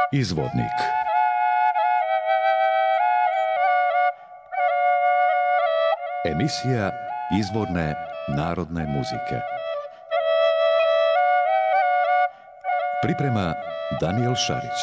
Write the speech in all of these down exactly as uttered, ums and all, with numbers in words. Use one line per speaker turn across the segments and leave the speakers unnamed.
Izvornik. Emisija izvorne narodne muzike. Priprema Danijel Šarić.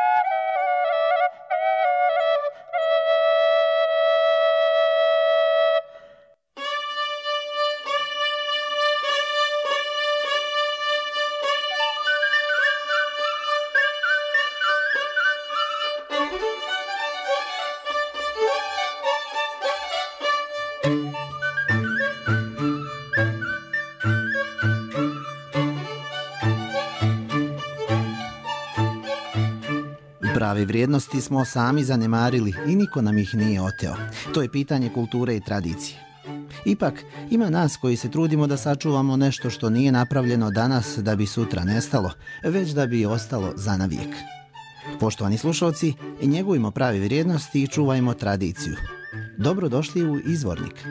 Prave vrijednosti smo sami zanemarili i niko nam ih nije oteo. To je pitanje kulture i tradicije. Ipak, ima nas koji se trudimo da sačuvamo nešto što nije napravljeno danas da bi sutra nestalo, već da bi ostalo zanavijek. Poštovani slušalci, njegujmo prave vrijednosti i čuvajmo tradiciju. Dobrodošli u Izvornik.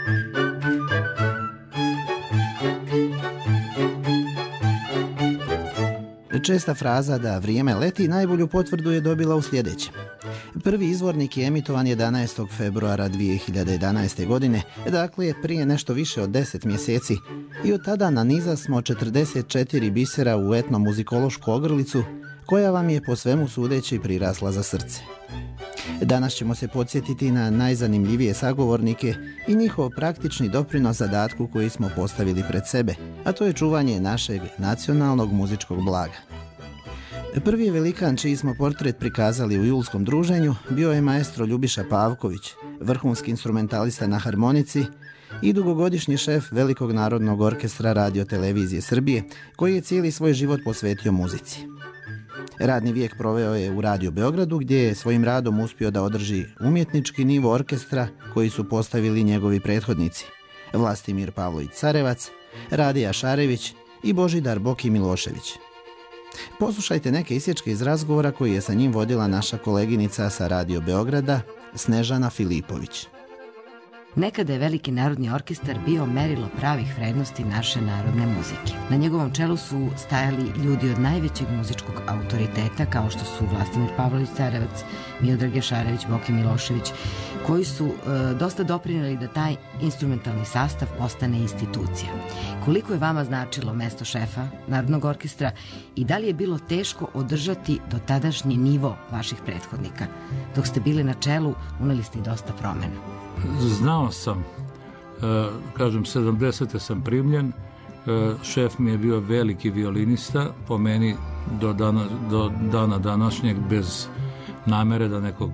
Česta fraza da vrijeme leti najbolju potvrdu je dobila u sljedećem. Prvi izvornik je emitovan jedanaestog februara dvije hiljade jedanaeste. godine, dakle prije nešto više od deset mjeseci, i od tada naniza smo četrdeset četiri bisera u etnomuzikološku ogrlicu koja vam je po svemu sudeći prirasla za srce. Danas ćemo se podsjetiti na najzanimljivije sagovornike i njihov praktični doprinos zadatku koji smo postavili pred sebe, a to je čuvanje našeg nacionalnog muzičkog blaga. Prvi velikan čiji smo portret prikazali u julskom druženju bio je maestro Ljubiša Pavković, vrhunski instrumentalista na harmonici i dugogodišnji šef Velikog narodnog orkestra Radio-televizije Srbije, koji je cijeli svoj život posvetio muzici. Radni vijek proveo je u Radio Beogradu, gdje je svojim radom uspio da održi umjetnički nivo orkestra koji su postavili njegovi prethodnici Vlastimir Pavlović Carevac, Radija Šarević i Božidar Boki Milošević. Poslušajte neke isječke iz razgovora koji je sa njim vodila naša koleginica sa Radio Beograda, Snežana Filipović.
Nekada je Veliki narodni orkestar bio merilo pravih vrednosti naše narodne muzike. Na njegovom čelu su stajali ljudi od najvećeg muzičkog autoriteta, kao što su Vlastimir Pavlović Carevac, Miodrag Šarević, Boki Milošević, koji su e, dosta doprinijeli da taj instrumentalni sastav postane institucija. Koliko je vama značilo mesto šefa Narodnog orkestra i da li je bilo teško održati do tadašnji nivo vaših prethodnika? Dok ste bili na čelu, uneli ste i dosta promjena.
Znao sam, kažem, sedamdesete sam primljen, šef mi je bio veliki violinista, po meni do dana, do dana današnjeg, bez namere da nekog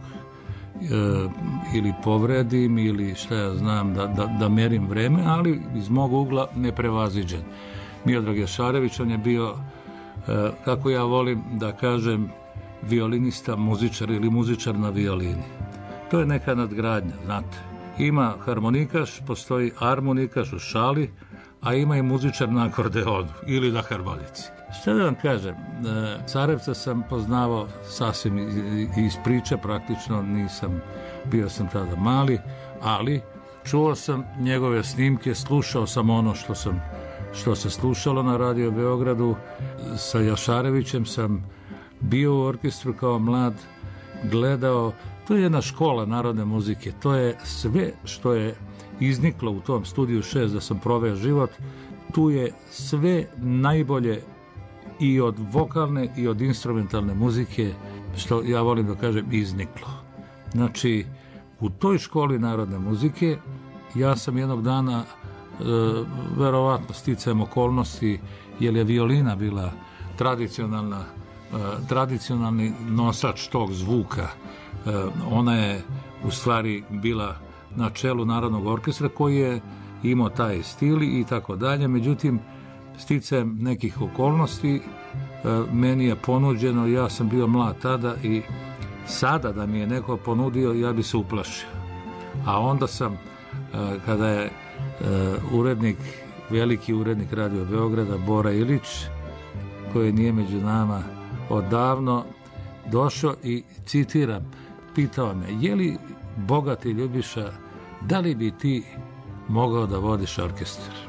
ili povredim ili šta ja znam, da, da, da merim vreme, ali iz mog ugla neprevaziđen. Miodrag Šarević, on je bio, kako ja volim da kažem, violinista, muzičar ili muzičar na violini. To je neka nadgradnja, znate. Ima harmonikaš, postoji armonikaš u šali, a ima i muzičar na akordeonu ili na harmonici. Šta da vam kažem, Carevca sam poznavao sasvim iz priče, praktično nisam, bio sam tada mali, ali čuo sam njegove snimke, slušao sam ono što sam, što se slušalo na Radio Beogradu. Sa Jašarevićem sam bio u orkestru kao mlad, gledao. To je jedna škola narodne muzike, to je sve što je izniklo u tom studiju šest da sam proveo život, tu je sve najbolje i od vokalne i od instrumentalne muzike, što ja volim da kažem, izniklo. Znači, u toj školi narodne muzike ja sam jednog dana, e, verovatno sticajem okolnosti, jer je violina bila tradicionalna, e, tradicionalni nosač tog zvuka, ona je u stvari bila na čelu Narodnog orkestra koji je imao taj stil i tako dalje. Međutim, sticajem nekih okolnosti meni je ponuđeno, ja sam bio mlad tada i sada da mi je neko ponudio, ja bi se uplašio. A onda sam, kada je urednik, veliki urednik Radio Beograda, Bora Ilić, koji nije među nama odavno, došao i citiram, pitao me, je li bogati Ljubiša, da li bi ti mogao da vodiš orkestar?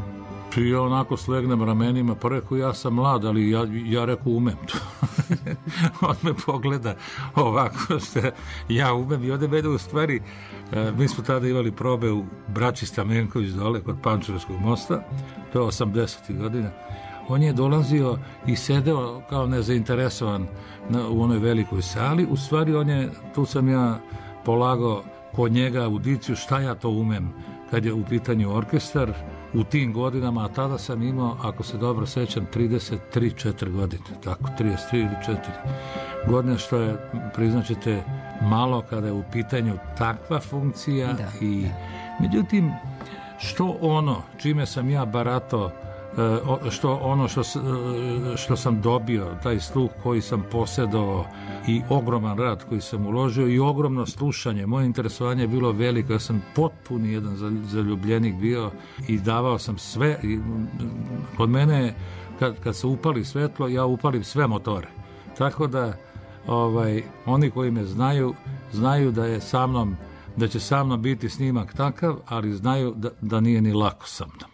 I onako slegnem ramenima, pa rekao, ja sam mlad, ali ja, ja rekao, umem to. On me pogleda ovako što ja umem i ovdje mene u stvari, mi smo tada imali probe u Braći Stamenković dole kod Pančevačkog mosta, to je osamdesetih godina. On je dolazio i sedeo kao nezainteresovan na, u onoj velikoj sali. U stvari, on je, tu sam ja polagao kod njega audiciju šta ja to umem kad je u pitanju orkestar u tim godinama, a tada sam imao, ako se dobro sećam, trideset tri četiri godine, tako, trideset tri ili četiri godine, što je, priznaćete, malo kada je u pitanju takva funkcija. Da, i, da. Međutim, što ono čime sam ja barato, što ono što, što sam dobio, taj sluh koji sam posjedao i ogroman rad koji sam uložio i ogromno slušanje, moje interesovanje je bilo veliko, ja sam potpuni jedan zaljubljenik bio i davao sam sve. I kod mene kad, kad se upali svetlo, ja upalim sve motore, tako da ovaj, oni koji me znaju znaju da je sa mnom, da će sa mnom biti snimak takav, ali znaju da, da nije ni lako sa mnom.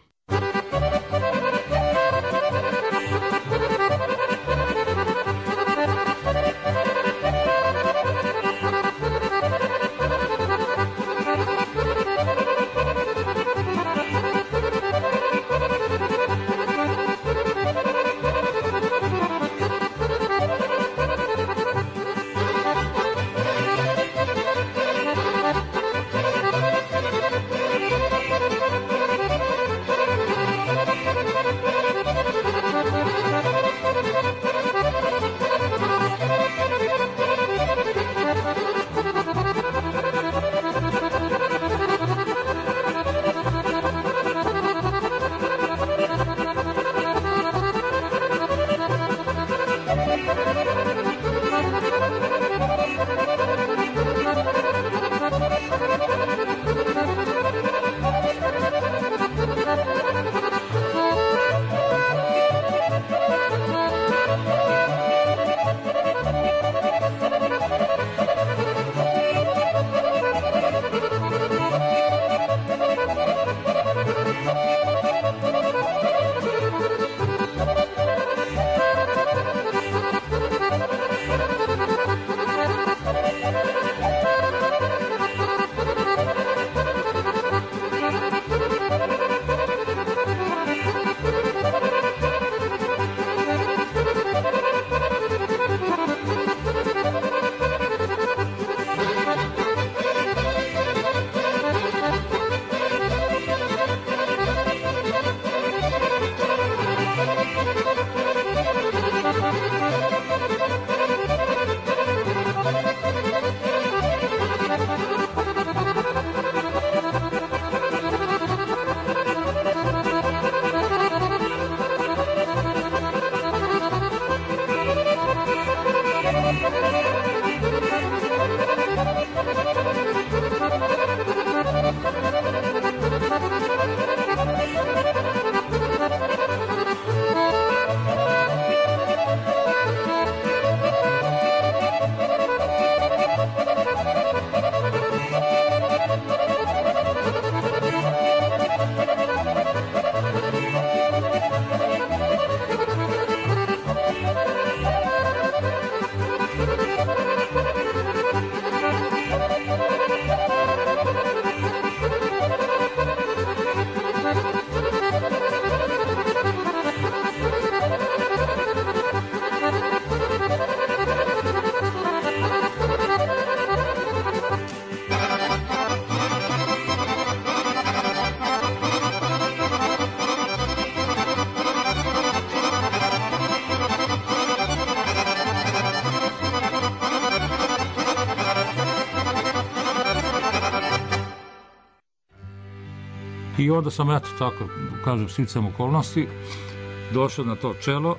I onda sam, eto tako, kažem, sticam okolnosti, došao na to čelo,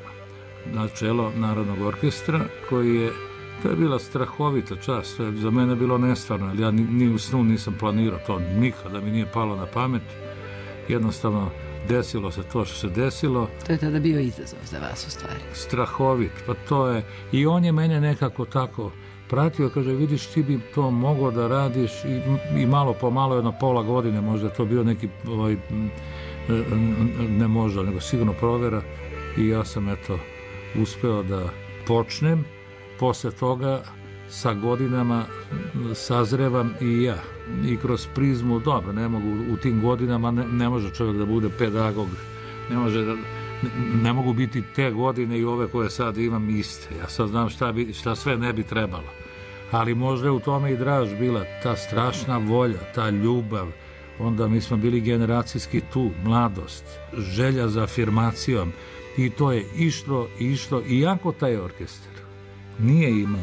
na čelo Narodnog orkestra, koji je, to je bila strahovita čast, to je za mene bilo nestvarno, ali ja ni, ni u snu nisam planirao to, nikada mi nije palo na pamet, jednostavno desilo se to što se desilo.
To je tada bio izazov za vas u stvari.
Strahovit, pa to je, i on je mene nekako tako pratio, kaže, vidiš, ti bi to mogao da radiš i, i malo po malo, jedno pola godine, možda to bio neki ovaj, ne možda, nego sigurno provera i ja sam eto uspeo da počnem. Posle toga sa godinama sazrevam i ja i kroz prizmu, dobro, ne mogu u tim godinama, ne, ne može čovjek da bude pedagog, ne može da ne mogu biti te godine i ove koje sad imam iste. Ja sad znam šta, bi, šta sve ne bi trebalo. Ali možda je u tome i draž bila ta strašna volja, ta ljubav. Onda mi smo bili generacijski tu, mladost, želja za afirmacijom. I to je išlo, išlo. Iako taj orkestar nije imao,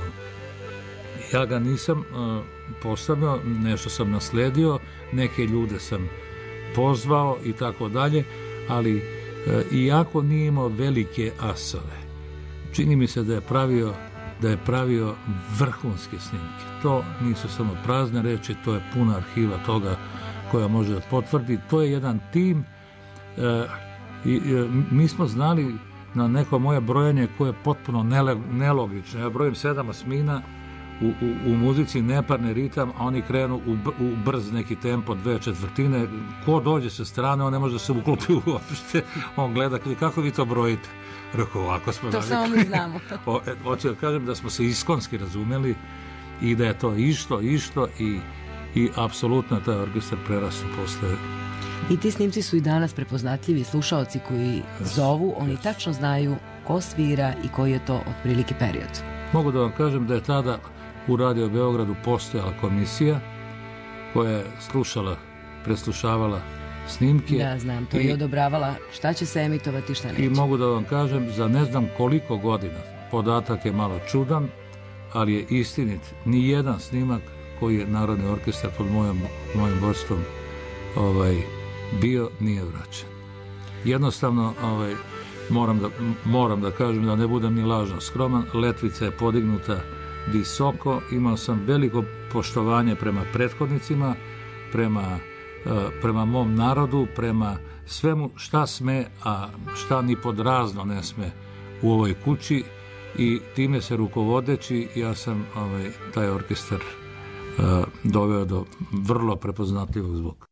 ja ga nisam uh, postavio, nešto sam nasledio, neke ljude sam pozvao i tako dalje, ali iako nije imao velike asove, čini mi se da je pravio da je pravio vrhunske snimke. To nisu samo prazne reči, to je puna arhiva toga koja može da potvrdi. To je jedan tim e, i e, mi smo znali na neko moje brojanje koje je potpuno nele, nelogično. Ja brojim sedam osmina u, u, u muzici, neparni ritam, a oni krenu u, u brz neki tempo, dve četvrtine. Ko dođe sa strane, on ne može da se uklopi uopšte. On gleda, kako vi to brojite? Rekao, ovako smo
to samo mi znamo.
Hoću da kažem da smo se iskonski razumeli i da je to išlo, išlo i, i apsolutno taj orkestar prerastao posle.
I ti snimci su i danas prepoznatljivi. Slušaoci koji zovu, oni tačno znaju ko svira i koji je to otprilike period.
Mogu da vam kažem da je tada u Radio Beogradu postojala komisija koja je slušala, preslušavala snimke.
Da, znam, to i, je odobravala šta će se emitovati, šta neće.
I mogu da vam kažem, za ne znam koliko godina, podatak je malo čudan, ali je istinit, ni jedan snimak koji je Narodni orkestar pod mojom, mojim vodstvom ovaj, bio, nije vraćen. Jednostavno, ovaj, moram, da, moram da kažem, da ne budem ni lažno skroman, letvica je podignuta visoko, imao sam veliko poštovanje prema prethodnicima, prema prema mom narodu, prema svemu šta sme, a šta ni pod razno ne sme u ovoj kući i time se rukovodeći ja sam ovaj, taj orkestar uh, doveo do vrlo prepoznatljivog zvuka.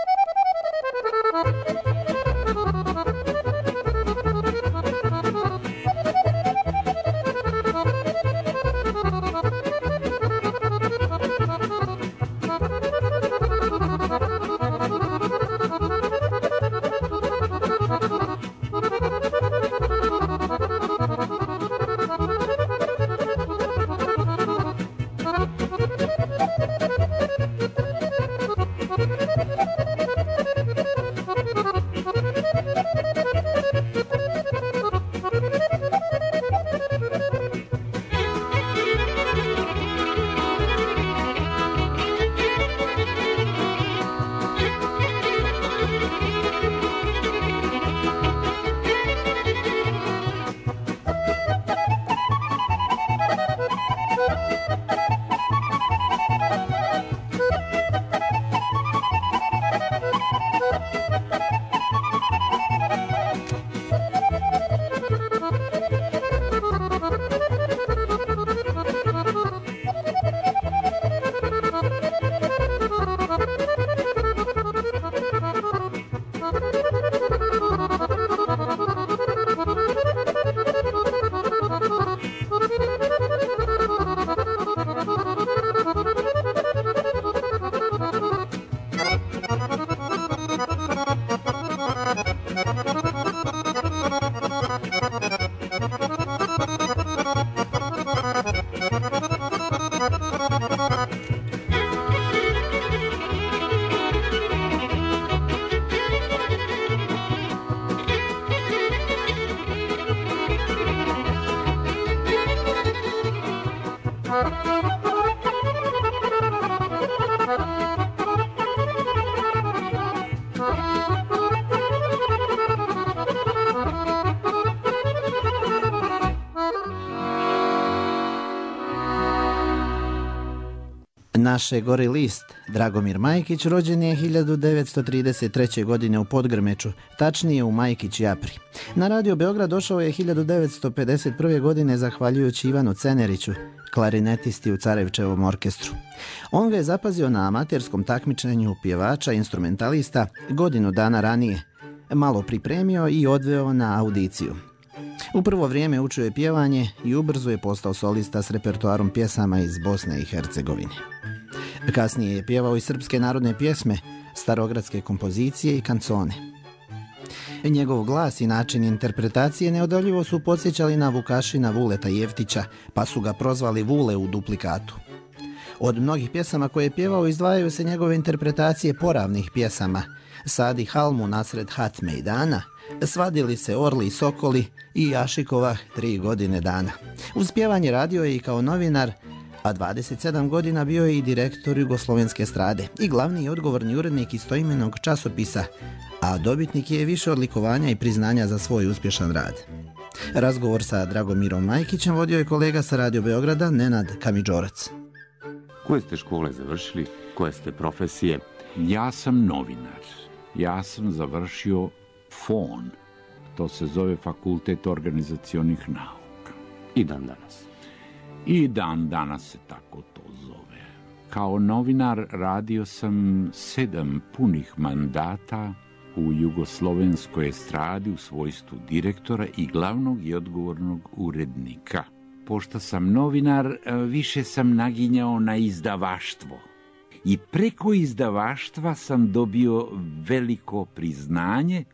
Naše gori list, Dragomir Majkić, rođen je hiljadu devetsto trideset treće. godine u Podgrmeču, tačnije u Majkić Japri. Na Radio Beograd došao je hiljadu devetsto pedeset prve. godine zahvaljujući Ivanu Ceneriću, klarinetisti u Carevčevom orkestru. On ga je zapazio na amaterskom takmičenju pjevača instrumentalista godinu dana ranije. malo pripremio i odveo na audiciju. U prvo vrijeme učio je pjevanje i ubrzo je postao solista s repertoarom pjesama iz Bosne i Hercegovine. Kasnije je pjevao i srpske narodne pjesme, starogradske kompozicije i kancone. Njegov glas i način interpretacije neodoljivo su podsjećali na Vukašina Vuleta Jeftića, pa su ga prozvali Vule u duplikatu. Od mnogih pjesama koje je pjevao izdvajaju se njegove interpretacije poravnih pjesama Sadi Halmu nasred hat mejdana, Svadili se orli i sokoli i Jašikova tri godine dana. Uz pjevanje radio je i kao novinar, a dvadeset sedam godina bio je i direktor Jugoslovenske estrade i glavni i odgovorni urednik istoimenog časopisa, a dobitnik je više odlikovanja i priznanja za svoj uspješan rad. Razgovor sa Dragomirom Majkićem vodio je kolega sa Radio Beograda Nenad Kamidžorac.
Koje ste škole završili? Koje ste profesije?
Ja sam novinar. Ja sam završio F O N. To se zove Fakultet organizacionih nauka.
I dan danas.
I dan danas se tako to zove. Kao novinar radio sam sedam punih mandata u Jugoslovenskoj estradi u svojstvu direktora i glavnog i odgovornog urednika. Pošto sam novinar, više sam naginjao na izdavaštvo. I preko izdavaštva sam dobio veliko priznanje,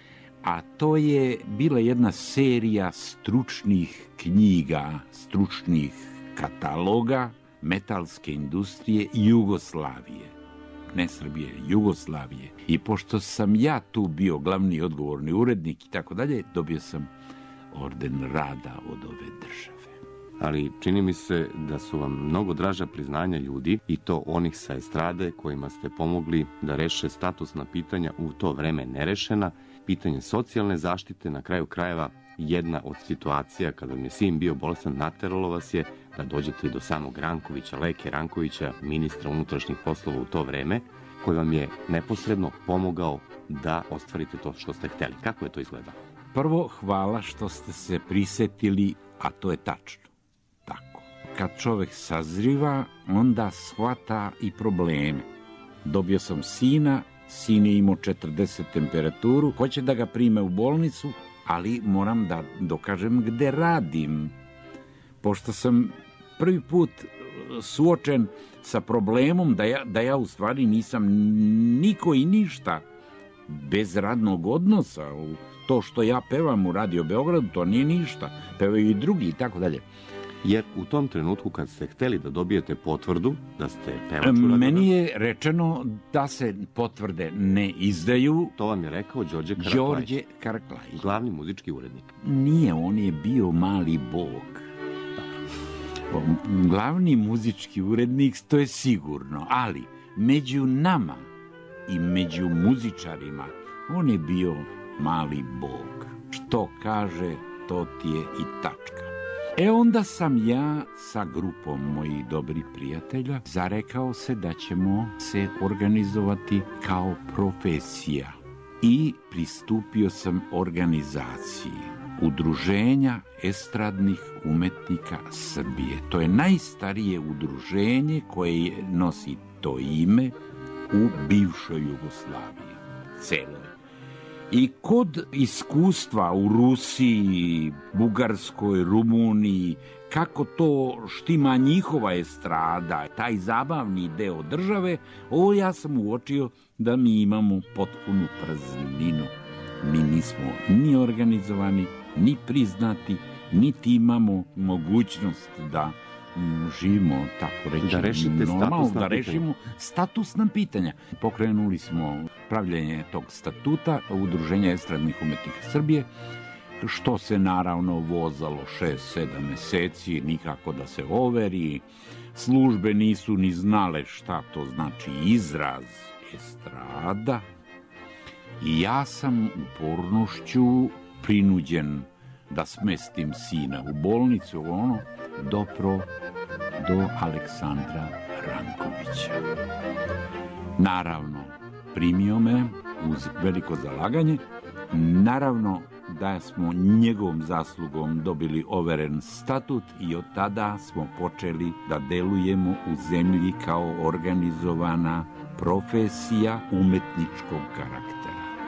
a to je bila jedna serija stručnih knjiga, stručnih kataloga metalske industrije Jugoslavije. Ne Srbije, Jugoslavije. I pošto sam ja tu bio glavni odgovorni urednik i tako dalje, dobio sam orden rada od ove države.
Ali čini mi se da su vam mnogo draža priznanja ljudi, i to onih sa estrade kojima ste pomogli da reše statusna pitanja u to vreme nerešena, pitanje socijalne zaštite, na kraju krajeva jedna od situacija kada mi je sin bio bolestan, nateralo vas je da dođete do samog Rankovića, Leke Rankovića, ministra unutrašnjih poslova u to vreme, koji vam je neposredno pomogao da ostvarite to što ste hteli. Kako je to izgledalo?
Prvo, hvala što ste se prisetili, a to je tačno. Tako. Kad čovjek sazriva, onda shvata i probleme. Dobio sam sina, sin je imao četrdeset temperaturu, hoće da ga prime u bolnicu, ali moram da dokažem gde radim. Pošto sam prvi put suočen sa problemom da ja, da ja u stvari nisam niko i ništa bez radnog odnosa. To što ja pevam u Radio Beogradu, to nije ništa. Pevaju i drugi i tako dalje.
Jer u tom trenutku kad ste hteli da dobijete potvrdu da ste pevač u Radio,
meni je rečeno da se potvrde ne izdaju.
To vam je rekao Đorđe Karaklajić.
Đorđe Karaklajić.
Glavni muzički urednik.
Nije, on je bio mali bog. Glavni muzički urednik, to je sigurno, ali među nama i među muzičarima on je bio mali bog. Što kaže, to ti je i tačka. E onda sam ja sa grupom mojih dobrih prijatelja zarekao se da ćemo se organizovati kao profesija. I pristupio sam organizaciji Udruženja estradnih umetnika Srbije. To je najstarije udruženje koje nosi to ime u bivšoj Jugoslaviji, celoj. I kod iskustva u Rusiji, Bugarskoj, Rumuniji, kako to štima njihova estrada, taj zabavni deo države, ovo ja sam uočio da mi imamo potpunu prazninu. Mi nismo ni organizovani, ni priznati, niti imamo mogućnost da živimo, tako reći,
da rešite
normalno,
statusna
da rešimo statusna pitanja. Pokrenuli smo pravljenje tog statuta Udruženja estradnih umetnika Srbije, što se naravno vozalo šest sedam meseci, nikako da se overi. Službe nisu ni znale šta to znači izraz estrada. I ja sam upornošću prinuđen da smestim sina u bolnicu, ono, dopro do Aleksandra Rankovića. Naravno, primio me uz veliko zalaganje. Naravno da smo njegovom zaslugom dobili overen statut i od tada smo počeli da delujemo u zemlji kao organizovana profesija umetničkog karaktera.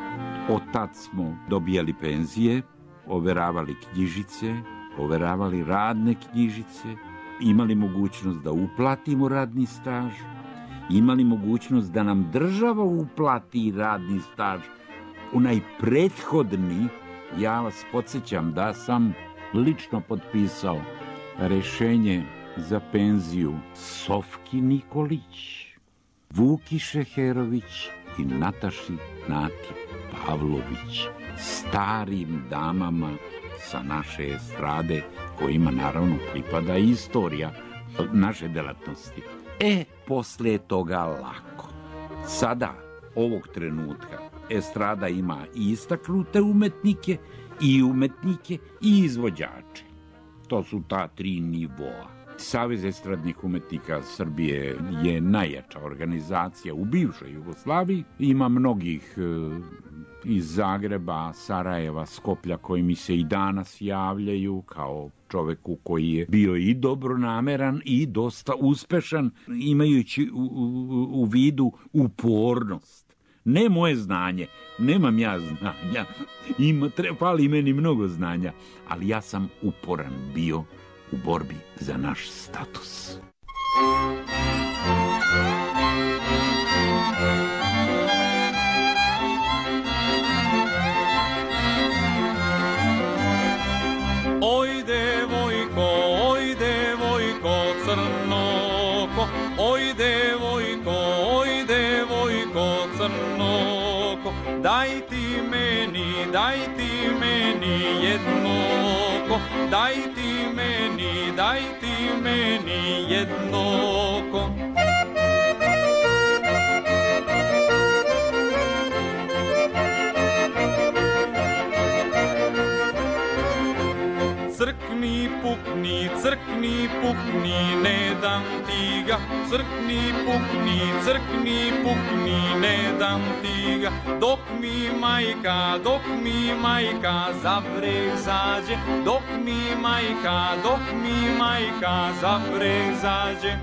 Od tad smo dobijali penzije, overavali knjižice, overavali radne knjižice, imali mogućnost da uplatimo radni staž, imali mogućnost da nam država uplati radni staž. Onaj prethodni, ja vas podsjećam da sam lično potpisao rešenje za penziju Sofki Nikolić, Vuki Šeherović i Nataši Nati Pavlović, starim damama sa naše estrade, kojima naravno pripada istorija naše delatnosti. E, posle toga lako. Sada, ovog trenutka, estrada ima i istaknute umetnike, i umetnike, i izvođače. To su ta tri nivoa. Savez estradnih umetnika Srbije je najjača organizacija u bivšoj Jugoslaviji. Ima mnogih e, iz Zagreba, Sarajeva, Skoplja koji mi se i danas javljaju kao čoveku koji je bio i dobronameran i dosta uspešan, imajući u, u, u vidu upornost. Ne moje znanje, nemam ja znanja, ima, tre, fali meni mnogo znanja, ali ja sam uporan bio u borbi za naš status.
Oj devojko, oj devojko crnoko, oj devojko, oj devojko crnoko, daj ti meni, daj ti meni jednoko, daj ti meni, daj ti meni jednoko. Crkni, pukni, crkni, pukni, ne dam ti ga. Crkni, pukni, crkni, pukni, ne dam ti ga. Dok mi majka, dok mi majka za breg zađe. Dok mi majka, dok mi majka za breg zađe.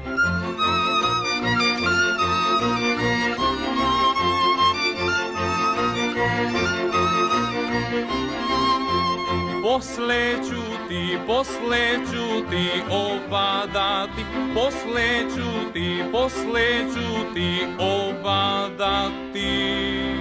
Posle ću ti, posle ću ti obadati, posle ću ti, posle ću ti obadati.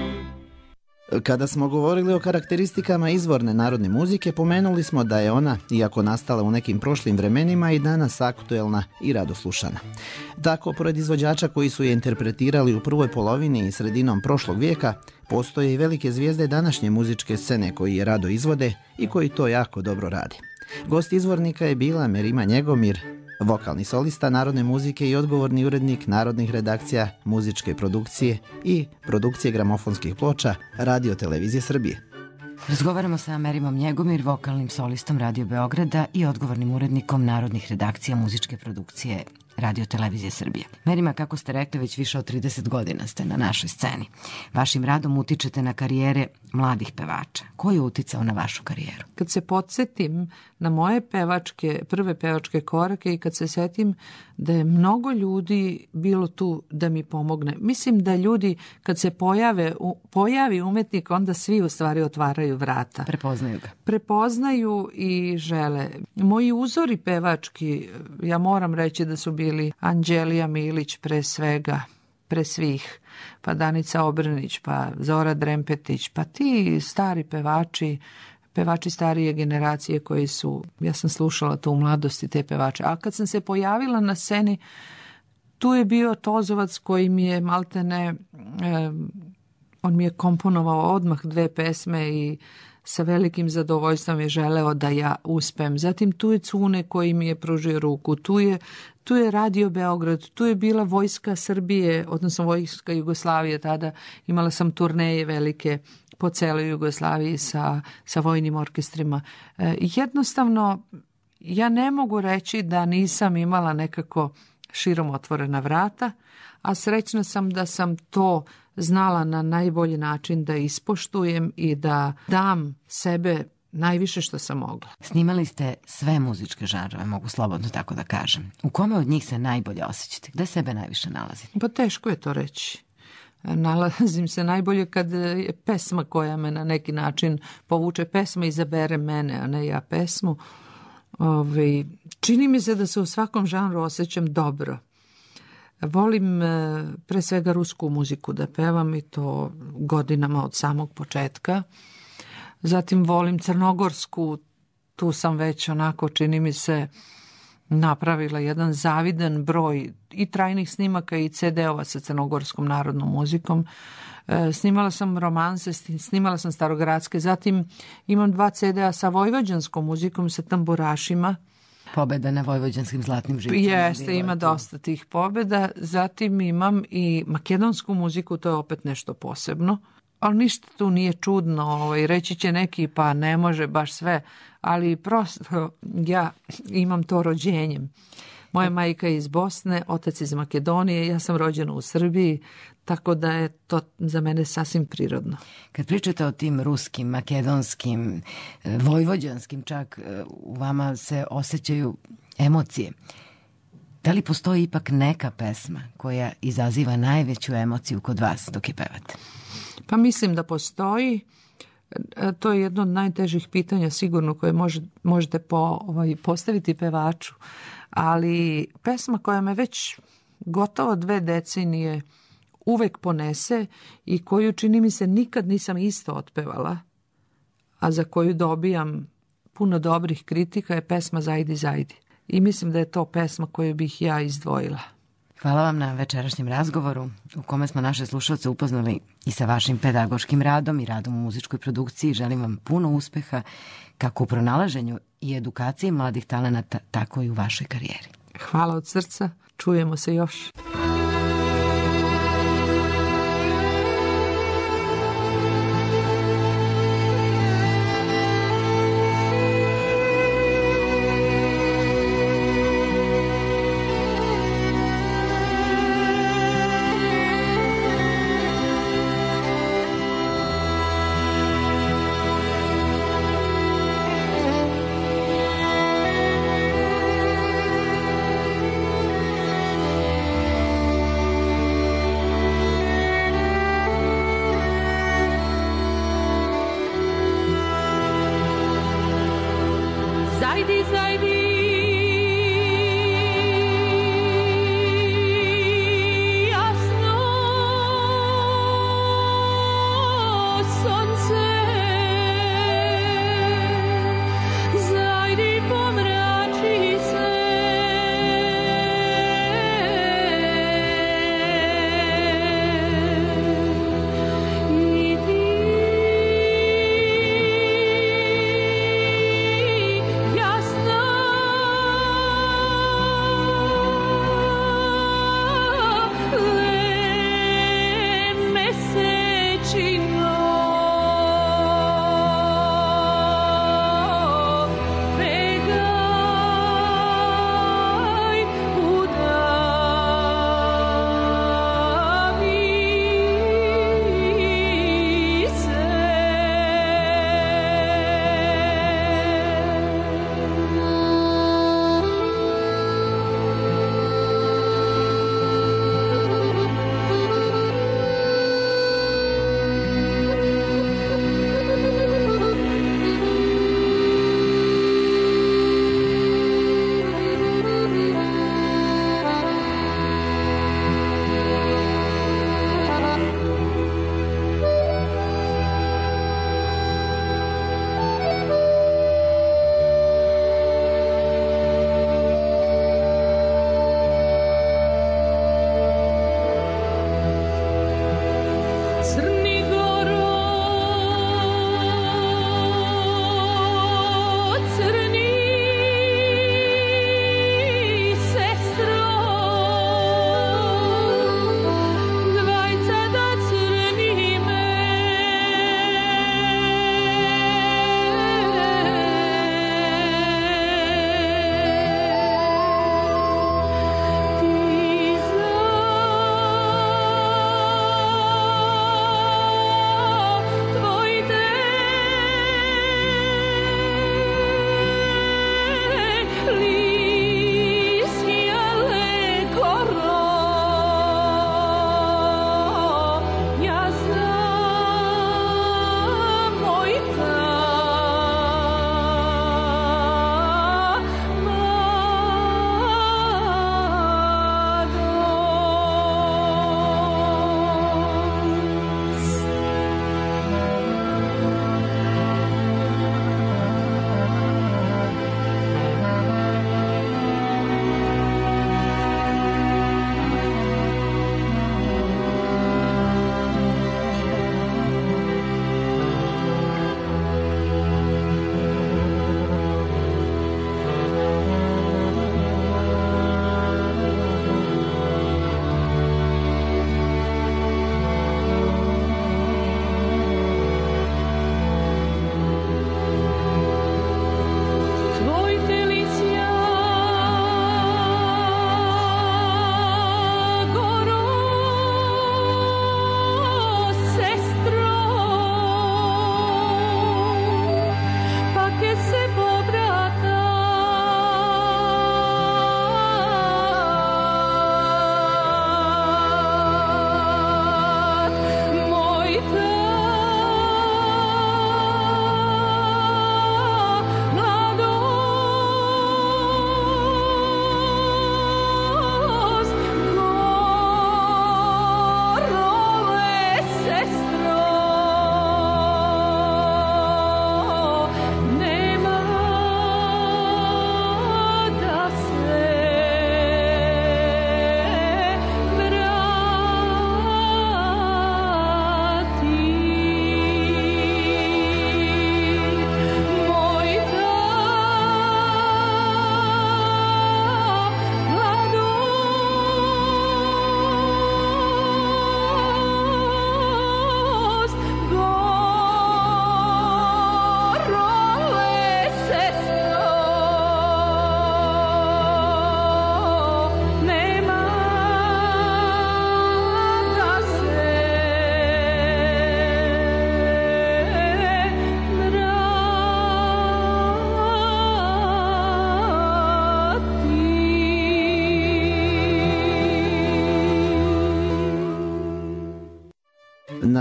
Kada smo govorili o karakteristikama izvorne narodne muzike, pomenuli smo da je ona, iako nastala u nekim prošlim vremenima, i danas aktuelna i rado slušana. Tako, pored izvođača koji su je interpretirali u prvoj polovini i sredinom prošlog vijeka, postoje i velike zvijezde današnje muzičke scene koji je rado izvode i koji to jako dobro rade. Gost izvornika je bila Merima Njegomir, vokalni solista narodne muzike i odgovorni urednik narodnih redakcija, muzičke produkcije i produkcije gramofonskih ploča Radio Televizije Srbije.
Razgovaramo sa Merimom Njegomir, vokalnim solistom Radio Beograda i odgovornim urednikom narodnih redakcija muzičke produkcije Radio Televizije Srbije. Merima, kako ste rekli, već više od trideset godina ste na našoj sceni. Vašim radom utičete na karijere mladih pevača. Ko je uticao na vašu karijeru?
Kad se podsjetim na moje pevačke, prve pevačke korake i kad se setim da je mnogo ljudi bilo tu da mi pomogne. Mislim da ljudi kad se pojave, pojavi umetnik, onda svi u stvari otvaraju vrata.
Prepoznaju ga.
Prepoznaju i žele. Moji uzori pevački, ja moram reći da su bili Anđelija Milić pre svega, pre svih, pa Danica Obrnić, pa Zora Drempetić, pa ti stari pevači, pevači starije generacije koji su, ja sam slušala to u mladosti te pevače, a kad sam se pojavila na sceni, tu je bio Tozovac koji mi je maltene, eh, on mi je komponovao odmah dve pesme i sa velikim zadovoljstvom je želeo da ja uspem. Zatim tu je Cune koji mi je pružio ruku, tu je, tu je Radio Beograd, tu je bila Vojska Srbije, odnosno Vojska Jugoslavije, tada imala sam turneje velike po celoj Jugoslaviji sa, sa vojnim orkestrima. E, jednostavno, ja ne mogu reći da nisam imala nekako širom otvorena vrata, a srećna sam da sam to znala na najbolji način da ispoštujem i da dam sebe najviše što sam mogla.
Snimali ste sve muzičke žanrove, mogu slobodno tako da kažem. U kome od njih se najbolje osjećate? Gde sebe najviše nalazite?
Pa teško je to reći. Nalazim se najbolje kad je pesma koja me na neki način povuče. Pesma izabere mene, a ne ja pesmu. Ove, čini mi se da se u svakom žanru osjećam dobro. Volim pre svega rusku muziku da pevam i to godinama od samog početka. Zatim volim crnogorsku, tu sam već onako, čini mi se, napravila jedan zavidan broj i trajnih snimaka i ce de-ova sa crnogorskom narodnom muzikom. E, snimala sam romanse, snimala sam starogradske, zatim imam dva ce de-a sa vojvođanskom muzikom, sa tamburašima.
Pobeda na vojvođanskim zlatnim žicama.
Jeste, ima tu dosta tih pobeda. Zatim imam i makedonsku muziku, to je opet nešto posebno. Ali ništa tu nije čudno, ovaj, reći će neki pa ne može baš sve, ali prosto ja imam to rođenjem. Moja majka je iz Bosne, otac iz Makedonije, ja sam rođena u Srbiji, tako da je to za mene sasvim prirodno.
Kad pričate o tim ruskim, makedonskim, vojvođanskim čak, u vama se osjećaju emocije. Da li postoji ipak neka pesma koja izaziva najveću emociju kod vas dok je pevate?
Pa mislim da postoji. To je jedno od najtežih pitanja sigurno koje može, možete po, ovaj, postaviti pevaču. Ali pesma koja me već gotovo dve decenije uvek ponese i koju čini mi se nikad nisam isto otpevala, a za koju dobijam puno dobrih kritika, je pesma Zajdi, Zajdi. I mislim da je to pesma koju bih ja izdvojila.
Hvala vam na večerašnjem razgovoru u kome smo naše slušalce upoznali i sa vašim pedagoškim radom i radom u muzičkoj produkciji. Želim vam puno uspeha kako u pronalaženju i edukaciji mladih talenata, tako i u vašoj karijeri.
Hvala od srca. Čujemo se još.
Zajdi, zajdi, jasno sunce, zajdi, pomrači se, i ti jasno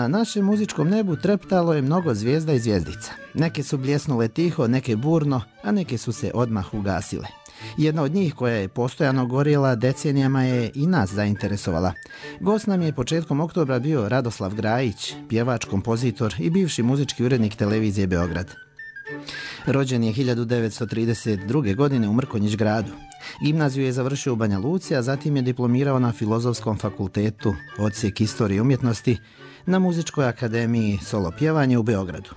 Na našem muzičkom nebu treptalo je mnogo zvijezda i zvijezdica. Neke su bljesnule tiho, neke burno, a neke su se odmah ugasile. Jedna od njih, koja je postojano gorjela decenijama, je i nas zainteresovala. Gost nam je početkom oktobra bio Radoslav Grajić, pjevač, kompozitor i bivši muzički urednik televizije Beograd. Rođen je hiljadu devetsto trideset druge. godine u Mrkonjić gradu. Gimnaziju je završio u Banja Luci, a zatim je diplomirao na Filozofskom fakultetu, odsjek istorije umjetnosti, na Muzičkoj akademiji solo pjevanje u Beogradu.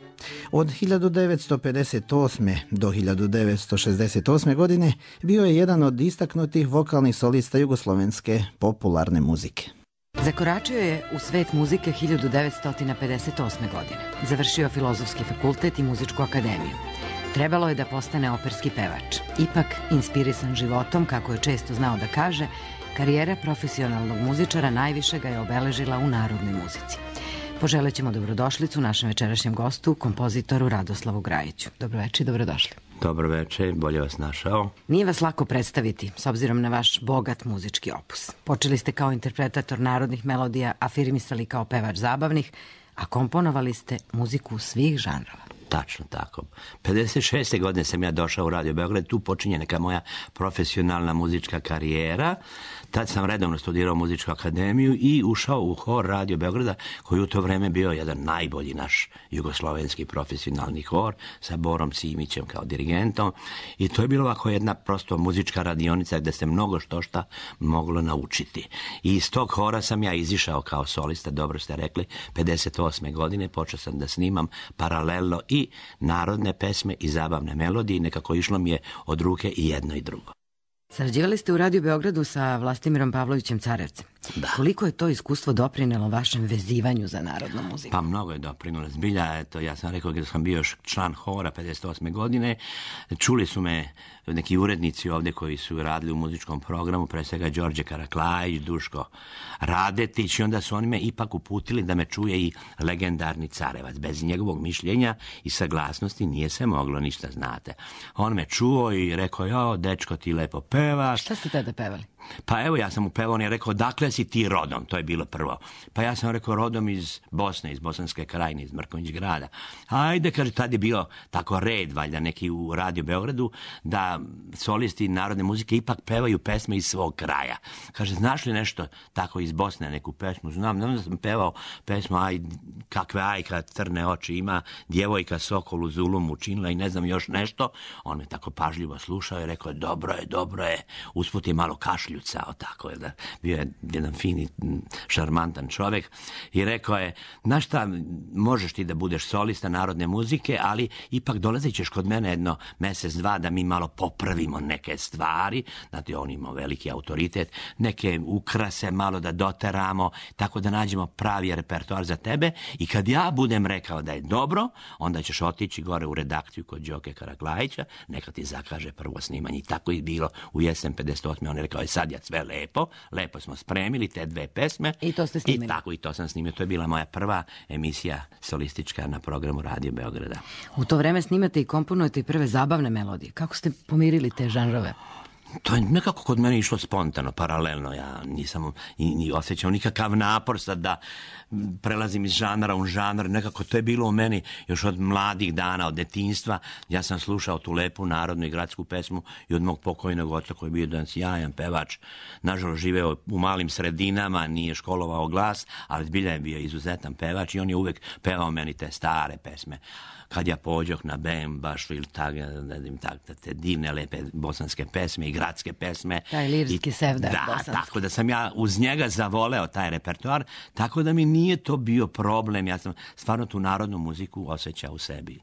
Od hiljadu devetsto pedeset osme. do hiljadu devetsto šezdeset osme. godine bio je jedan od istaknutih vokalnih solista jugoslovenske popularne muzike.
Zakoračio je u svet muzike hiljadu devetsto pedeset osme. godine. Završio Filozofski fakultet i Muzičku akademiju. Trebalo je da postane operski pevač. Ipak, inspirisan životom, kako je često znao da kaže, karijera profesionalnog muzičara najviše ga je obeležila u narodnoj muzici. Poželit ćemo dobrodošlicu našem večerašnjem gostu, kompozitoru Radoslavu Grajiću. Dobroveče i dobrodošli.
Dobro večer, bolje vas našao.
Nije vas lako predstaviti, s obzirom na vaš bogat muzički opus. Počeli ste kao interpretator narodnih melodija, afirmisali kao pevač zabavnih, a komponovali ste muziku svih žanrova.
Tačno tako. pedeset šeste. godine sam ja došao u Radio Beograd, tu počinje neka moja profesionalna muzička karijera. Tad sam redovno studirao muzičku akademiju i ušao u hor Radio Beograda, koji u to vreme bio jedan najbolji naš jugoslovenski profesionalni hor sa Borom Simićem kao dirigentom. I to je bilo ovako jedna prosto muzička radionica gde se mnogo što šta moglo naučiti. I iz tog hora sam ja izišao kao solista, dobro ste rekli, pedeset osme. godine počeo sam da snimam paralelno i narodne pesme i zabavne melodije, nekako išlo mi je od ruke i jedno i drugo.
Sarađivali ste u Radio Beogradu sa Vlastimirom Pavlovićem Carevcem.
Da.
Koliko je to iskustvo doprinelo vašem vezivanju za narodnu muziku?
Pa mnogo je doprinelo. Zbilja, eto, ja sam rekao da sam bio još član hora pedeset osme. godine. Čuli su me neki urednici ovde koji su radili u muzičkom programu, pre svega Đorđe Karaklajić, Duško Radetić, i onda su oni me ipak uputili da me čuje i legendarni Carevac. Bez njegovog mišljenja i saglasnosti nije se moglo ništa, znate. On me čuo i rekao, jo, dečko, ti lepo pevaš.
Šta ste tada pevali?
Pa evo, ja sam mu pevao, on je rekao, dakle si ti rodom, to je bilo prvo. Pa ja sam rekao, rodom iz Bosne, iz Bosanske Krajine, iz Mrkonjić grada. Ajde, kaže, tad je bio tako red, valjda, neki u Radio Beogradu, da solisti narodne muzike ipak pevaju pesme iz svog kraja. Kaže, znaš li nešto tako iz Bosne, neku pesmu? Znam, znam da sam pevao pesmu, aj, kakve ajka crne oči ima, djevojka sokol u zulumu učinila i ne znam još nešto. On me tako pažljivo slušao i rekao, dobro je, dobro je, usput je malo kašlju cao, tako je, da bio je jedan fini, šarmantan čovjek i rekao je, znaš šta, možeš ti da budeš solista narodne muzike, ali ipak dolazit ćeš kod mene jedno mesec, dva, da mi malo popravimo neke stvari, znate, on ima veliki autoritet, neke ukrase malo da doteramo, tako da nađemo pravi repertoar za tebe i kad ja budem rekao da je dobro, onda ćeš otići gore u redakciju kod Đoke Karaklajića, neka ti zakaže prvo snimanje. I tako je bilo u jesen pedeset osme. On je rekao, je sad je sve lepo, lepo smo spremili te dve pesme.
I to ste snimili.
I tako, i to sam snimio. To je bila moja prva emisija solistička na programu Radio Beograda.
U to vreme snimate i komponujete i prve zabavne melodije. Kako ste pomirili te žanrove?
To je nekako kod mene išlo spontano, paralelno. Ja nisam ni, ni osjećao nikakav napor sad da prelazim iz žanra u žanr. Nekako to je bilo u meni još od mladih dana, od detinjstva. Ja sam slušao tu lepu narodnu i gradsku pesmu i od mog pokojnog oca koji je bio jedan sjajan pevač. Nažalost, živeo u malim sredinama, nije školovao glas, ali zbilja je bio izuzetan pevač i on je uvek pevao meni te stare pesme. Kad ja pođoh na bem, baš ili tak, tak, te divne, lepe bosanske pesme i gradske pesme.
Taj lirski sevdar
da,
bosanski.
Tako da sam ja uz njega zavoleo taj repertoar, tako da mi nije to bio problem. Ja sam stvarno tu narodnu muziku osjećao u sebi.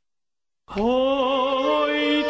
Oj,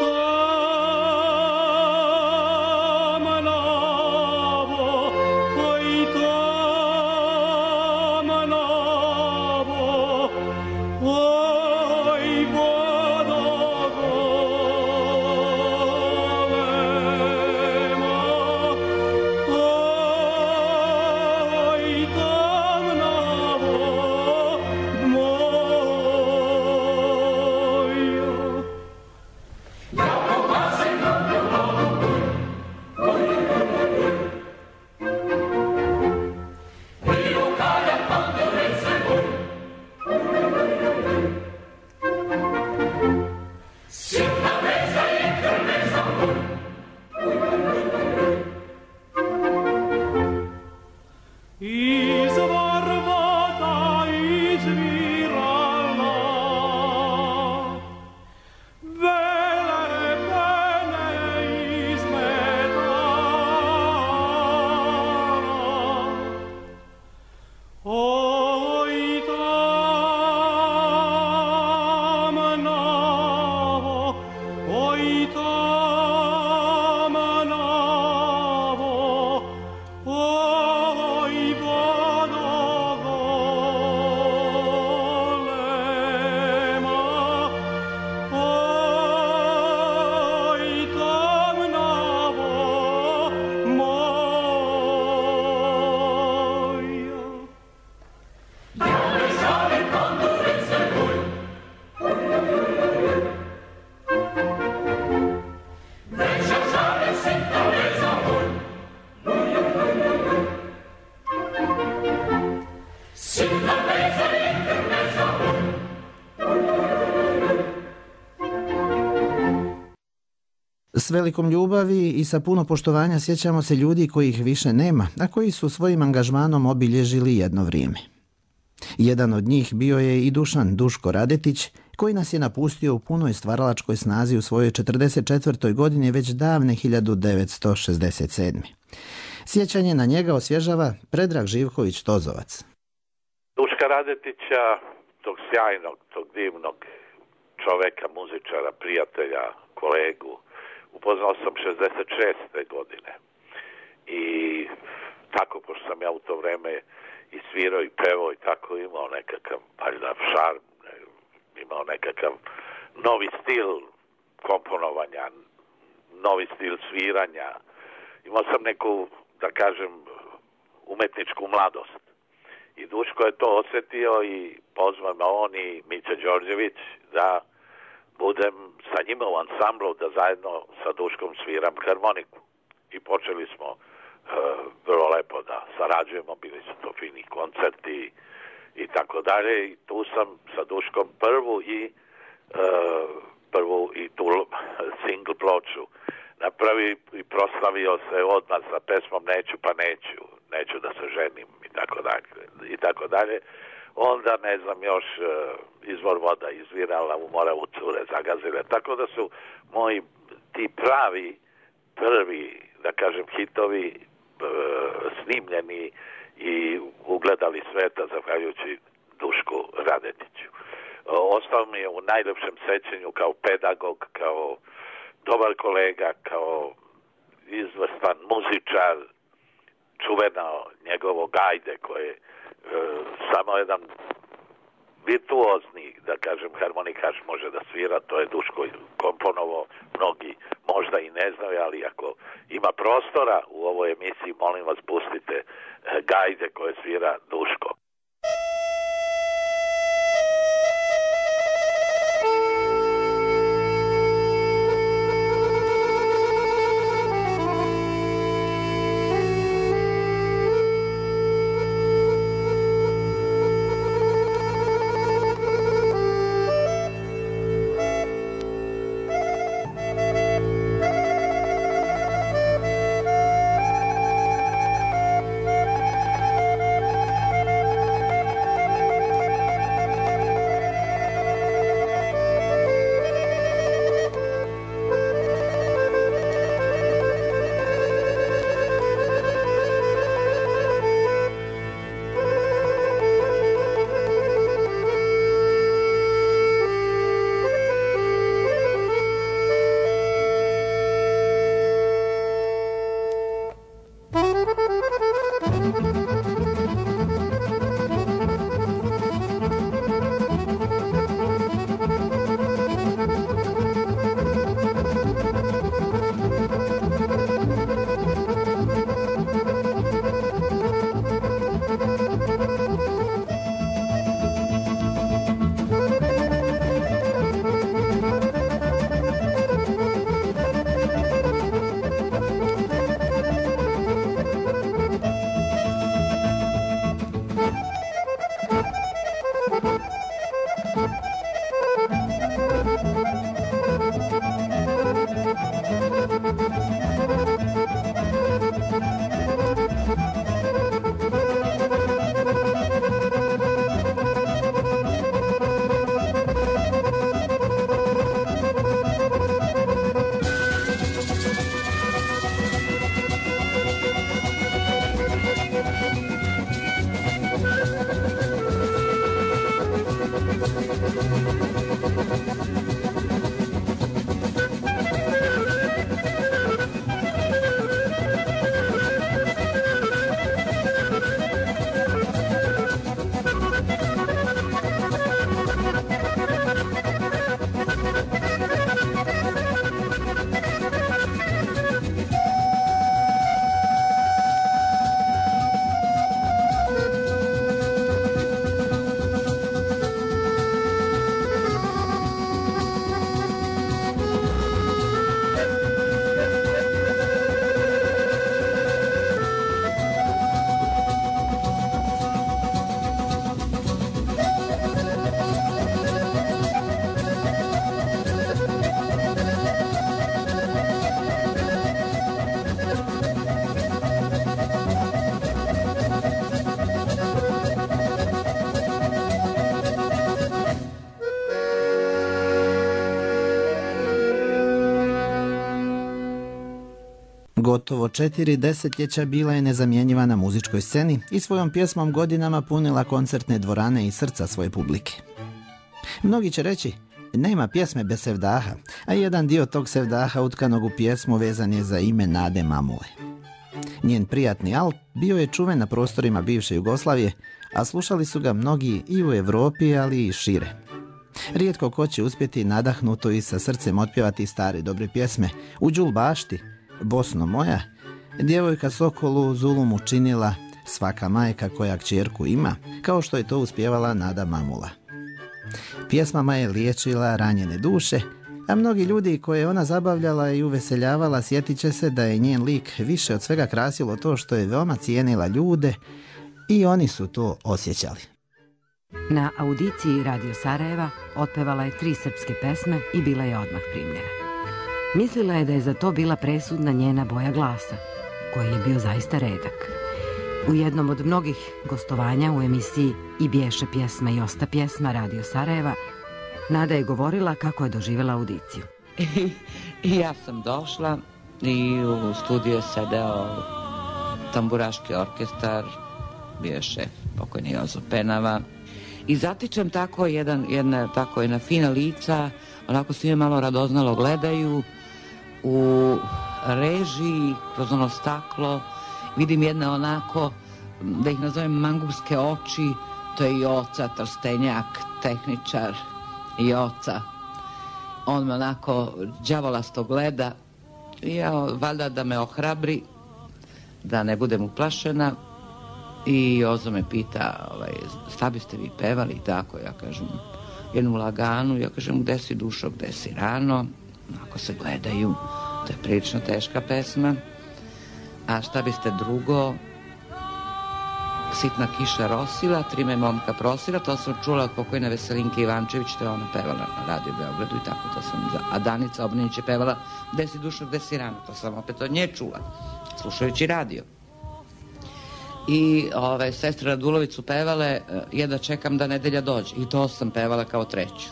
S velikom ljubavi i sa puno poštovanja sjećamo se ljudi kojih više nema, a koji su svojim angažmanom obilježili jedno vrijeme. Jedan od njih bio je i Dušan Duško Radetić, koji nas je napustio u punoj stvaralačkoj snazi u svojoj četrdeset četvrtoj godini već davne hiljadu devetsto šezdeset sedme. Sjećanje na njega osvježava Predrag Živković Tozovac.
Duška Radetića, tog sjajnog, tog divnog čoveka, muzičara, prijatelja, kolegu, upoznao sam šezdeset šeste godine. I tako, pošto sam ja u to vreme i svirao i pevao i tako, imao nekakav valjda šarm, imao nekakav novi stil komponovanja, novi stil sviranja. Imao sam neku, da kažem, umetničku mladost. I Duško je to osjetio i pozvao me on i Mića Đorđević da budem sa njima u ansamblu, da zajedno sa Duškom sviram harmoniku. I počeli smo uh, vrlo lepo da sarađujemo, bili su to fini koncerti i tako dalje. I tu sam sa Duškom prvu i uh, prvu i tu single ploču napravi i proslavio se odmah sa pesmom Neću pa neću, neću da se ženim i tako dalje. I tako dalje. Onda, ne znam, još uh, Izvor voda izvirala u Moravu cure zagazile. Tako da su moji ti pravi, prvi, da kažem, hitovi uh, snimljeni i ugledali sveta zahvaljujući Dušku Radetiću. Uh, ostao mi je u najljepšem sećanju kao pedagog, kao dobar kolega, kao izvrstan muzičar, čuveno njegovo Gajde koje je uh, samo jedan virtuozni, da kažem, harmonikaš može da svira, to je Duško komponovo, mnogi možda i ne znaju, ali ako ima prostora u ovoj emisiji, molim vas, pustite Gajde koje svira Duško.
Gotovo četiri desetljeća bila je nezamjenjiva na muzičkoj sceni i svojom pjesmom godinama punila koncertne dvorane i srca svoje publike. Mnogi će reći, nema pjesme bez sevdaha, a jedan dio tog sevdaha utkanog u pjesmu vezan je za ime Nade Mamule. Njen prijatni alt bio je čuven na prostorima bivše Jugoslavije, a slušali su ga mnogi i u Europi, ali i šire. Rijetko ko će uspjeti nadahnuto i sa srcem otpjevati stare dobre pjesme U đul bašti, Bosno moja, Djevojka Sokolu zulumu činila, Svaka majka koja kćerku ima, kao što je to uspjevala Nada Mamula. Pjesmama je liječila ranjene duše, a mnogi ljudi koje je ona zabavljala i uveseljavala sjetit će se da je njen lik više od svega krasilo to što je veoma cijenila ljude i oni su to osjećali.
Na audiciji Radio Sarajeva otpevala je tri srpske pesme i bila je odmah primljena. Mislila je da je za to bila presudna njena boja glasa, koji je bio zaista redak. U jednom od mnogih gostovanja u emisiji I bješe pjesma i osta pjesma Radio Sarajeva, Nada je govorila kako je doživjela audiciju.
I, i ja sam došla i u studiju je sedeo tamburaški orkestar, bio je šef pokojni Jozo Penava. I zatičem tako jedan, jedna tako jedna fina lica, onako svi me malo radoznalo gledaju, u režiji, kroz ono staklo, vidim jedne onako, da ih nazovem mangupske oči, to je Joca Trstenjak, tehničar Joca. On me onako đavolasto gleda i ja, valjda da me ohrabri, da ne budem uplašena. I Jozo me pita, ovaj, šta biste vi pevali i tako, ja kažem, jednu laganu, ja kažem, gde si dušo, gde si rano, ako se gledaju, to je prilično teška pesma, a šta biste drugo, Sitna kiša rosila, Tri me momka prosila, to sam čula od pokojne Veselinke Ivančević, to je ona pevala na Radio Beogradu i tako, to sam, a Danica Obrnić je pevala gde si dušo, gde si rano, to sam opet od nje čula, slušajući radio. I ove, sestre Radulović su pevale Jedva čekam da nedelja dođe. I to sam pevala kao treću.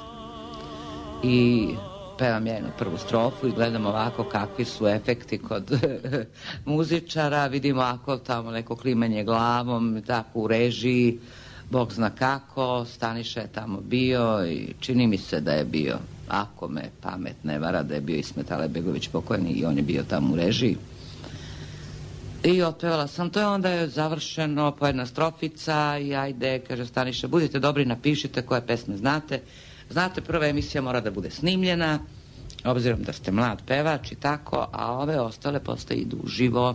I pevam jednu prvu strofu i gledam ovako kakvi su efekti kod muzičara. Vidim ovako tamo neko klimanje glavom, tako u režiji, Bog zna kako, Staniša je tamo bio i čini mi se da je bio, ako me pamet ne vara, da je bio Ismet Alebegović pokojni i on je bio tamo u režiji. I otpevala sam to i onda je završeno po jedna strofica i ajde, kaže Staniša, budite dobri, napišite koje pesme znate. Znate, prva emisija mora da bude snimljena, obzirom da ste mlad pevač i tako, a ove ostale posle idu uživo.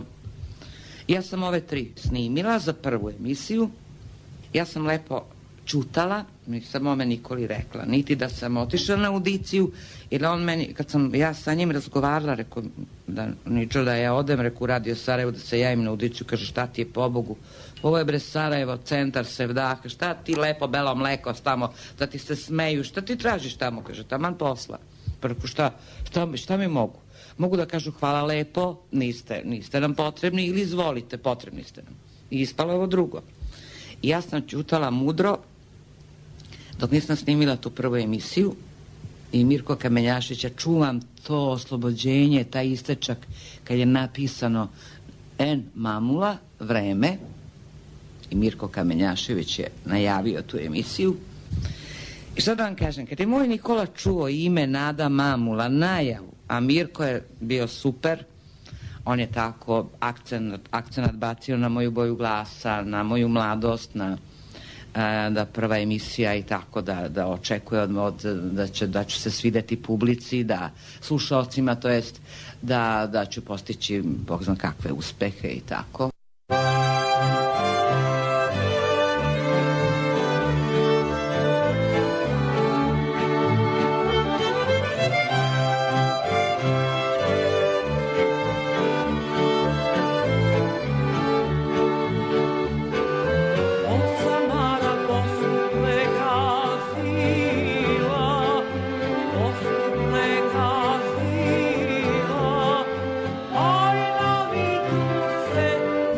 Ja sam ove tri snimila za prvu emisiju, ja sam lepo čutala, nisam ome Nikoli rekla, niti da sam otišla na audiciju, jer on meni, kad sam ja sa njim razgovarala, rekao, da ničo da ja odem, rekao u Radio Sarajevo da se javim na audiciju, kaže šta ti je pobogu, ovo je bre Sarajevo, centar sevdaha, šta ti lepo belo mleko tamo, da ti se smeju, šta ti tražiš tamo, kaže, taman posla. Pa rekao, šta, šta, šta mi mogu? Mogu da kažu hvala lepo, niste, niste nam potrebni ili izvolite, potrebni ste nam. I ispalo ovo drugo. I ja sam čutala mudro, dok nisam snimila tu prvu emisiju i Mirko Kamenjašića, čuvam to oslobođenje, taj istečak kad je napisano N Mamula, vreme, i Mirko Kamenjašević je najavio tu emisiju. I što da vam kažem, kad je moj Nikola čuo ime Nada Mamula, najavu, a Mirko je bio super, on je tako akcent, akcenat bacio na moju boju glasa, na moju mladost, na da prva emisija i tako da, da očekuje od, od, da, će, da će se svideti publici, da slušalcima, to jest da, da ću postići bog zna kakve uspehe i tako.
Aj na vidu se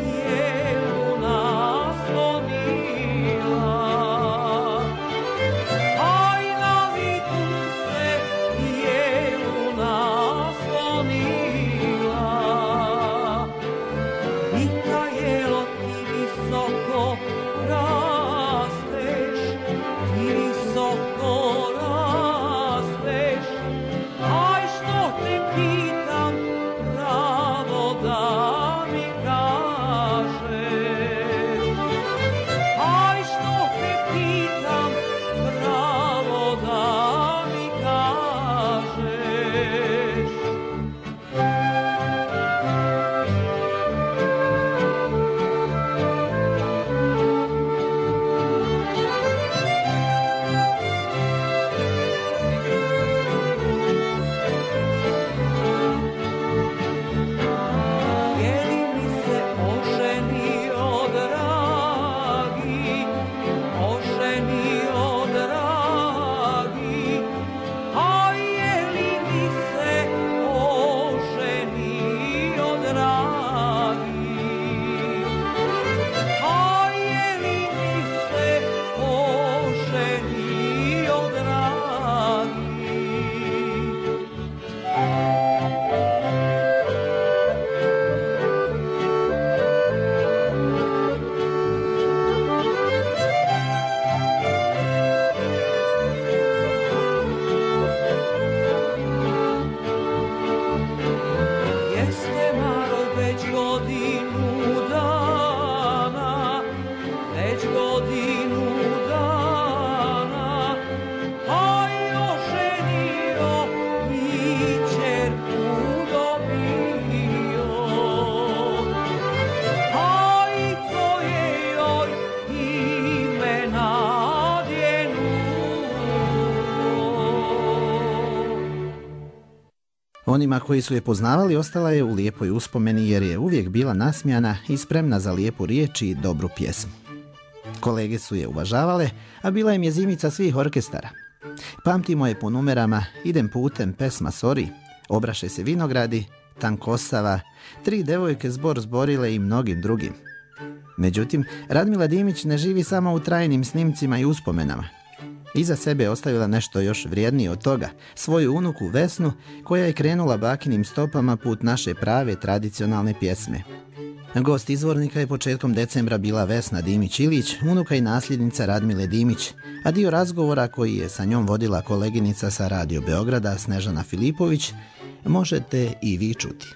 Onima koji su je poznavali ostala je u lijepoj uspomeni jer je uvijek bila nasmijana i spremna za lijepu riječ i dobru pjesmu. Kolege su je uvažavale, a bila je mjezimica svih orkestara. Pamtimo je po numerama Idem putem, pesma Sori, Obraše se vinogradi, Tankosava, Tri devojke zbor zborile i mnogim drugim. Međutim, Radmila Dimić ne živi samo u trajnim snimcima i uspomenama. Iza sebe je ostavila nešto još vrijednije od toga, svoju unuku Vesnu, koja je krenula bakinim stopama put naše prave tradicionalne pjesme. Gost izvornika je početkom decembra bila Vesna Dimić-Ilić, unuka i nasljednica Radmile Dimić, a dio razgovora koji je sa njom vodila koleginica sa Radio Beograda Snežana Filipović možete i vi čuti.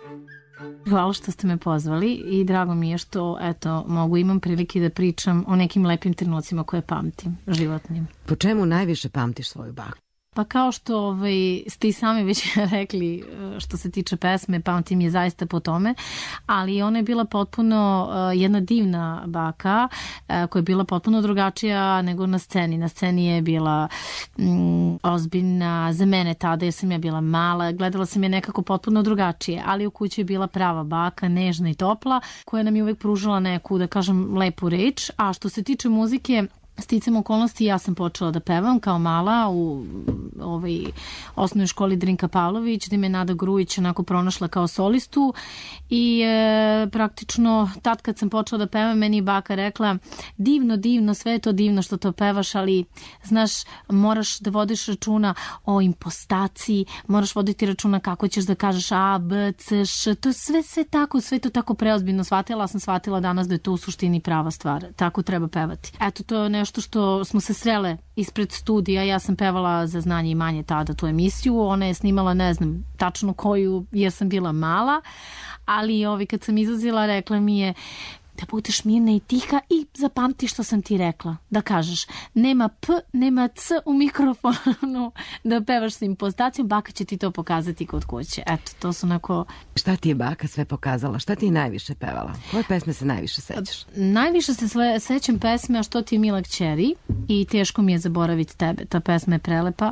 Hvala što ste me pozvali i drago mi je što eto, mogu imam prilike da pričam o nekim lepim trenucima koje pamtim, životnim.
Po čemu najviše pamtiš svoju baku?
Pa kao što ovaj, ste i sami već rekli što se tiče pesme, pamtim je zaista po tome, ali ona je bila potpuno uh, jedna divna baka uh, koja je bila potpuno drugačija nego na sceni. Na sceni je bila um, ozbiljna za mene tada jer sam ja bila mala, gledala sam je nekako potpuno drugačije, ali u kući je bila prava baka, nežna i topla, koja nam je uvek pružila neku, da kažem, lepu reč. A što se tiče muzike, sticam okolnosti, ja sam počela da pevam kao mala u ovaj, osnovnoj školi Drinka Pavlović, gde me Nada Grujić onako pronašla kao solistu i e, praktično tad kad sam počela da pevam, meni je baka rekla divno, divno, sve je to divno što to pevaš, ali znaš, moraš da vodiš računa o impostaciji, moraš voditi računa kako ćeš da kažeš A, B, C, Š, to sve, sve tako, sve to tako preozbiljno shvatila, sam shvatila danas da je to u suštini prava stvar, tako treba pevati. Eto, to je nešto što smo se srele ispred studija, ja sam pevala za Znanje i manje tada tu emisiju, ona je snimala ne znam tačno koju jer sam bila mala, ali ovi kad sam izlazila rekla mi je da budeš mirna i tiha i zapamti što sam ti rekla, da kažeš nema P, nema C u mikrofonu, da pevaš sa impostacijom, baka će ti to pokazati kod kuće. Eto, to su onako...
Šta ti je baka sve pokazala? Šta ti je najviše pevala? Koje pesme se najviše sećaš?
Najviše se sve, sećam pesme A što ti je mila kćeri i Teško mi je zaboraviti tebe. Ta pesma je prelepa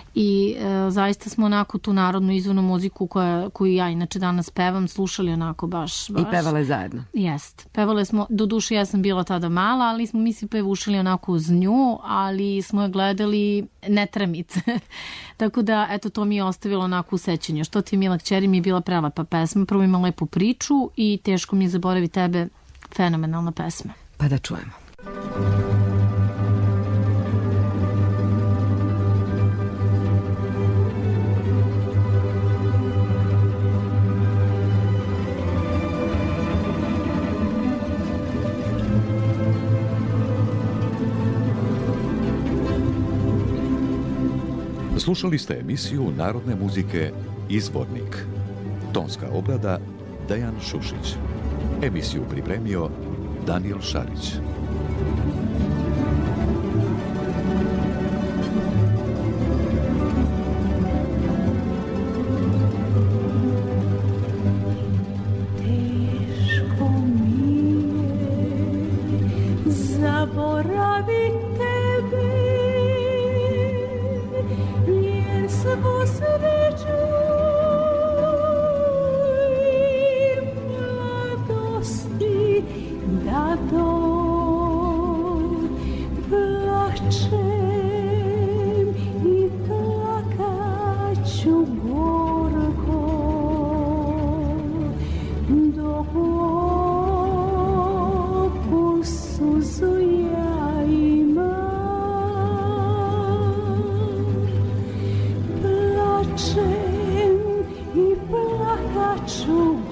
i e, zaista smo onako tu narodnu izvornu muziku koja, koju ja inače danas pevam, slušali onako baš... baš.
I pevale zajedno?
Jest. Pevale smo, do duše ja sam bila tada mala, ali smo mi svi pevušili onako uz nju, ali smo je gledali netremice. Tako da, eto, to mi je ostavilo onako u sećanju. Što ti je mila kćeri mi je bila prelepa pesma. Prvo ima lepu priču i Teško mi je zaboraviti tebe, fenomenalna pesma.
Pa da čujemo.
Slušali ste emisiju Narodne muzike Izvornik. Tonska obrada Dejan Šušić. Emisiju pripremio Daniel Šarić.
Teško mi je zaboraviti tebe, jer svu sreću i mladosti dado plačem i plakaću gorko dok ovu suzu ja imam. Plačem i plakaću